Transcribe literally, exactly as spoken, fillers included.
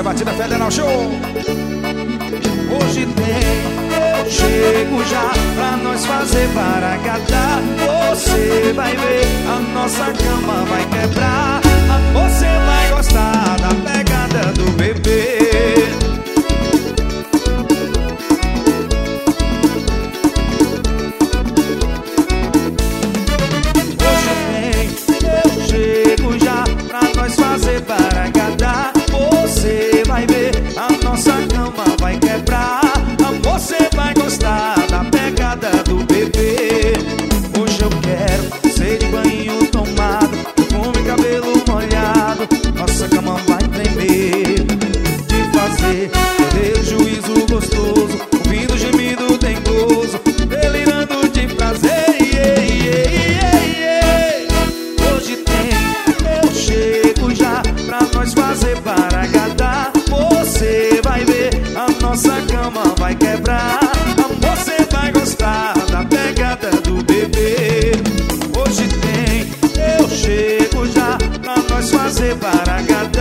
batida Federal Show. Hoje tem, eu chego já pra nós fazer baracatá. Você vai ver, a nossa cama vai quebrar. Você vai gostar da pegada do bebê. Hoje tem, eu chego já pra nós fazer baracatá. Você vai ver, a nossa cama vai quebrar. Você vai gostar da pegada do bebê. Hoje eu quero ser de banho tomado, perfume, cabelo molhado. Nossa cama vai tremer de fazer perder o juízo gostoso, ouvindo gemido dengoso, delirando de prazer. Yeah, yeah, yeah, yeah. Hoje tem, eu chego já pra nós fazer baracatá. Você vai ver, a nossa cama vai quebrar. Você vai gostar da pegada do bebê. Hoje tem, eu chego já pra nós fazer baracatá.